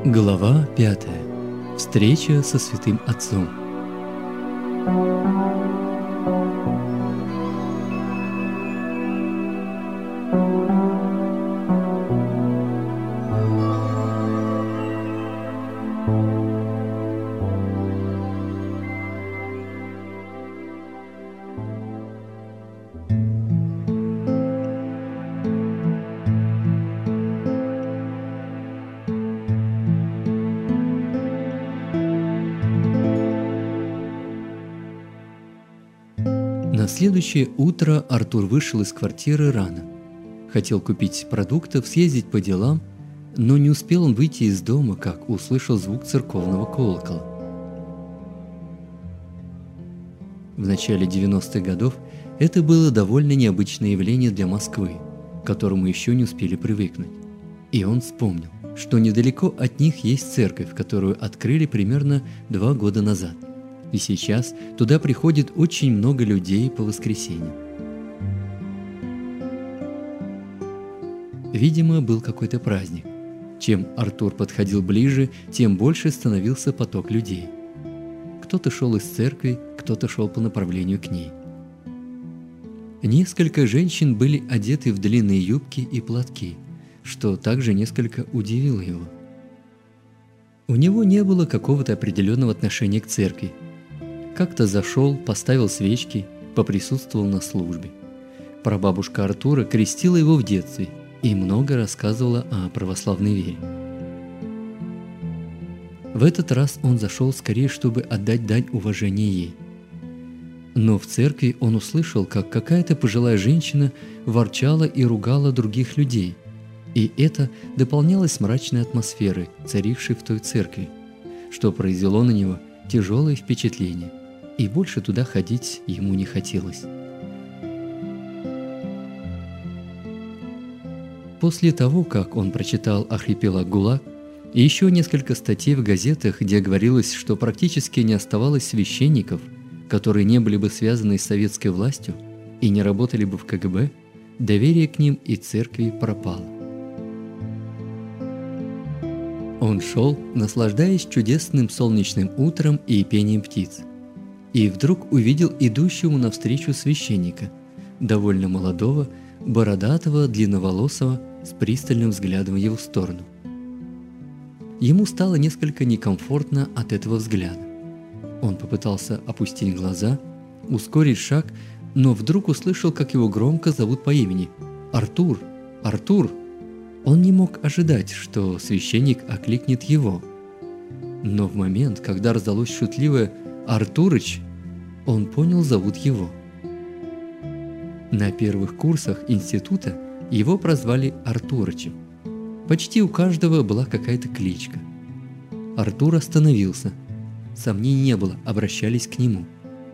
Глава 5. Встреча со Святым Отцом. На следующее утро Артур вышел из квартиры рано. Хотел купить продуктов, съездить по делам, но не успел он выйти из дома, как услышал звук церковного колокола. В начале 90-х годов это было довольно необычное явление для Москвы, к которому еще не успели привыкнуть. И он вспомнил, что недалеко от них есть церковь, которую открыли примерно 2 года назад. И сейчас туда приходит очень много людей по воскресеньям. Видимо, был какой-то праздник. Чем Артур подходил ближе, тем больше становился поток людей. Кто-то шел из церкви, кто-то шел по направлению к ней. Несколько женщин были одеты в длинные юбки и платки, что также несколько удивило его. У него не было какого-то определенного отношения к церкви. Как-то зашел, поставил свечки, поприсутствовал на службе. Прабабушка Артура крестила его в детстве и много рассказывала о православной вере. В этот раз он зашел скорее, чтобы отдать дань уважения ей. Но в церкви он услышал, как какая-то пожилая женщина ворчала и ругала других людей, и это дополнялось мрачной атмосферой, царившей в той церкви, что произвело на него тяжелое впечатление. И больше туда ходить ему не хотелось. После того, как он прочитал «Архипелаг ГУЛАГ» и еще несколько статей в газетах, где говорилось, что практически не оставалось священников, которые не были бы связаны с советской властью и не работали бы в КГБ, доверие к ним и церкви пропало. Он шел, наслаждаясь чудесным солнечным утром и пением птиц. И вдруг увидел идущему навстречу священника, довольно молодого, бородатого, длинноволосого, с пристальным взглядом в его сторону. Ему стало несколько некомфортно от этого взгляда. Он попытался опустить глаза, ускорить шаг, но вдруг услышал, как его громко зовут по имени: «Артур! Артур!» Он не мог ожидать, что священник окликнет его. Но в момент, когда раздалось шутливое «Артурыч», он понял, зовут его. На первых курсах института его прозвали Артурычем. Почти у каждого была какая-то кличка. Артур остановился. Сомнений не было, обращались к нему.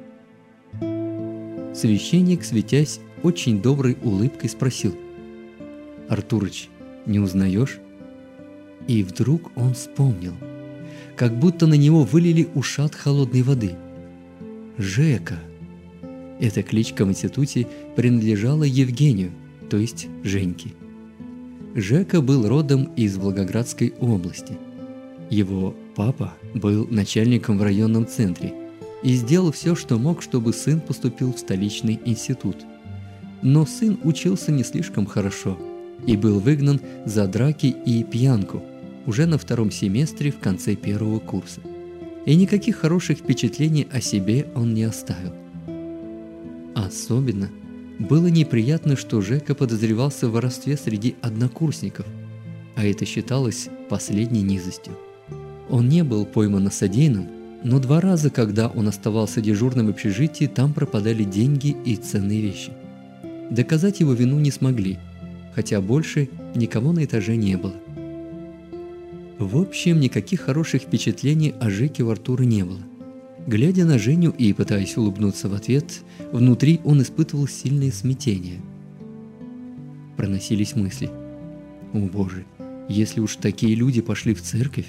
Священник, светясь очень доброй улыбкой, спросил: «Артурыч, не узнаешь?» И вдруг он вспомнил, как будто на него вылили ушат холодной воды. Жека. Эта кличка в институте принадлежала Евгению, то есть Женьке. Жека был родом из Волгоградской области. Его папа был начальником в районном центре и сделал все, что мог, чтобы сын поступил в столичный институт. Но сын учился не слишком хорошо и был выгнан за драки и пьянку уже на 2-м семестре в конце 1-го курса. И никаких хороших впечатлений о себе он не оставил. Особенно было неприятно, что Жека подозревался в воровстве среди однокурсников, а это считалось последней низостью. Он не был пойман на содеянном, но 2 раза, когда он оставался дежурным в общежитии, там пропадали деньги и ценные вещи. Доказать его вину не смогли, хотя больше никого на этаже не было. В общем, никаких хороших впечатлений о Жеке у Артура не было. Глядя на Женю и пытаясь улыбнуться в ответ, внутри он испытывал сильное смятение. Проносились мысли: «О Боже, если уж такие люди пошли в церковь!»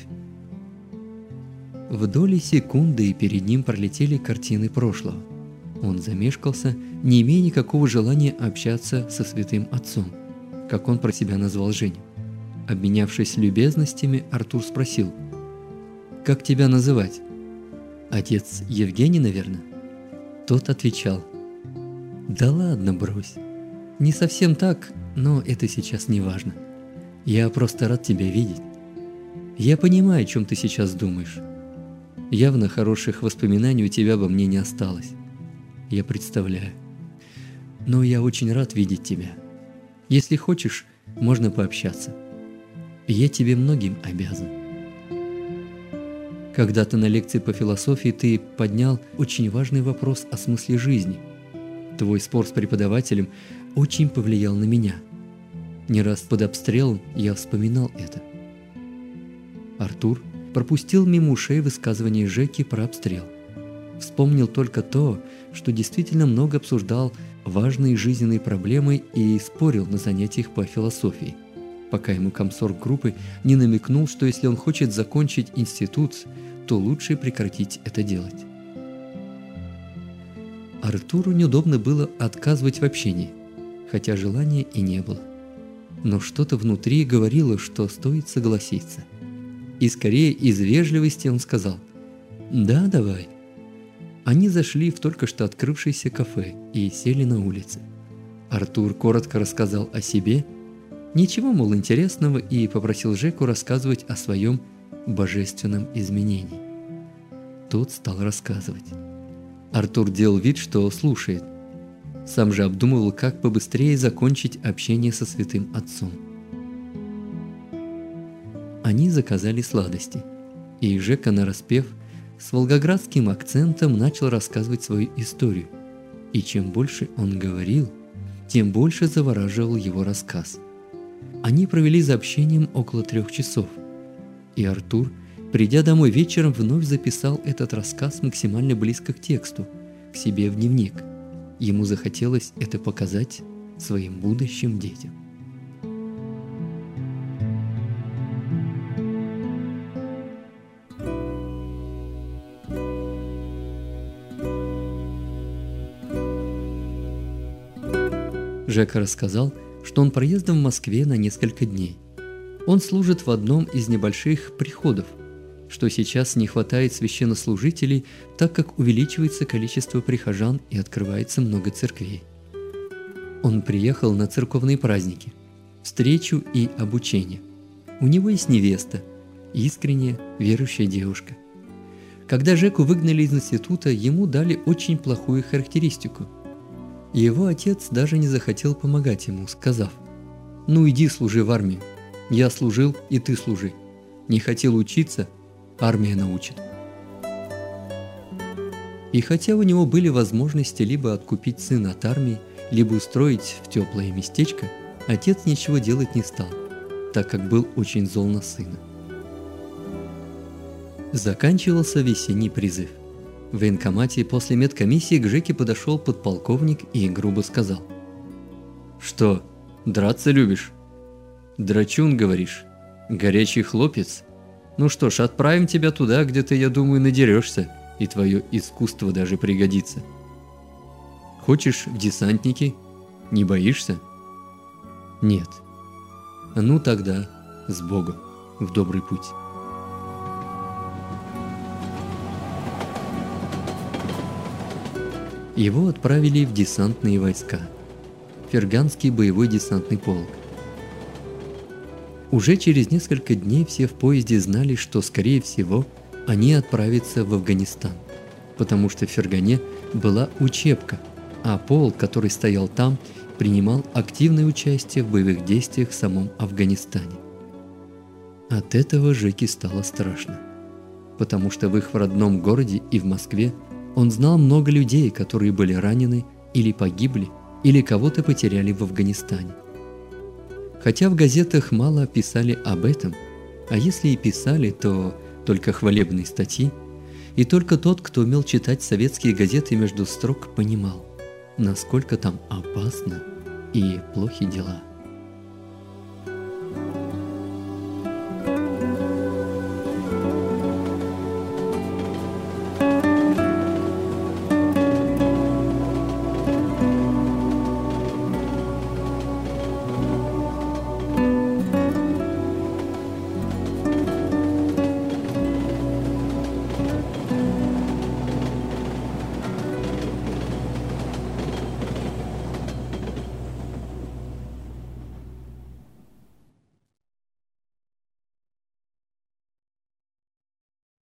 В доли секунды перед ним пролетели картины прошлого. Он замешкался, не имея никакого желания общаться со Святым Отцом, как он про себя назвал Женю. Обменявшись любезностями, Артур спросил: «Как тебя называть?» «Отец Евгений, наверное?» Тот отвечал: «Да ладно, брось. Не совсем так, но это сейчас не важно. Я просто рад тебя видеть. Я понимаю, о чем ты сейчас думаешь. Явно хороших воспоминаний у тебя обо мне не осталось. Я представляю. Но я очень рад видеть тебя. Если хочешь, можно пообщаться. Я тебе многим обязан». Когда-то на лекции по философии ты поднял очень важный вопрос о смысле жизни. Твой спор с преподавателем очень повлиял на меня. Не раз под обстрелом я вспоминал это. Артур пропустил мимо ушей высказывание Жеки про обстрел. Вспомнил только то, что действительно много обсуждал важные жизненные проблемы и спорил на занятиях по философии, пока ему комсорг группы не намекнул, что если он хочет закончить институт, то лучше прекратить это делать. Артуру неудобно было отказывать в общении, хотя желания и не было. Но что-то внутри говорило, что стоит согласиться. И скорее из вежливости он сказал: «Да, давай». Они зашли в только что открывшееся кафе и сели на улице. Артур коротко рассказал о себе, ничего, мол, интересного, и попросил Жеку рассказывать о своем божественном изменении. Тот стал рассказывать. Артур делал вид, что слушает. Сам же обдумывал, как побыстрее закончить общение со святым отцом. Они заказали сладости, и Жека, нараспев, с волгоградским акцентом начал рассказывать свою историю. И чем больше он говорил, тем больше завораживал его рассказ. Они провели за общением около 3 часов, и Артур, придя домой вечером, вновь записал этот рассказ максимально близко к тексту, к себе в дневник. Ему захотелось это показать своим будущим детям. Жека рассказал, что он проездом в Москве на несколько дней. Он служит в одном из небольших приходов, что сейчас не хватает священнослужителей, так как увеличивается количество прихожан и открывается много церквей. Он приехал на церковные праздники, встречу и обучение. У него есть невеста, искренняя, верующая девушка. Когда Жеку выгнали из института, ему дали очень плохую характеристику. Его отец даже не захотел помогать ему, сказав: «Ну иди служи в армию. Я служил, и ты служи. Не хотел учиться, армия научит». И хотя у него были возможности либо откупить сына от армии, либо устроить в теплое местечко, отец ничего делать не стал, так как был очень зол на сына. Заканчивался весенний призыв. В военкомате после медкомиссии к Жеке подошел подполковник и грубо сказал: «Что, драться любишь? Драчун, говоришь? Горячий хлопец? Ну что ж, отправим тебя туда, где ты, я думаю, надерешься, и твое искусство даже пригодится. Хочешь в десантники? Не боишься?» «Нет». «Ну тогда с Богом, в добрый путь». Его отправили в десантные войска, Ферганский боевой десантный полк. Уже через несколько дней все в поезде знали, что, скорее всего, они отправятся в Афганистан, потому что в Фергане была учебка, а полк, который стоял там, принимал активное участие в боевых действиях в самом Афганистане. От этого Жеке стало страшно, потому что в их родном городе и в Москве он знал много людей, которые были ранены или погибли, или кого-то потеряли в Афганистане. Хотя в газетах мало писали об этом, а если и писали, то только хвалебные статьи, и только тот, кто умел читать советские газеты между строк, понимал, насколько там опасно и плохи дела.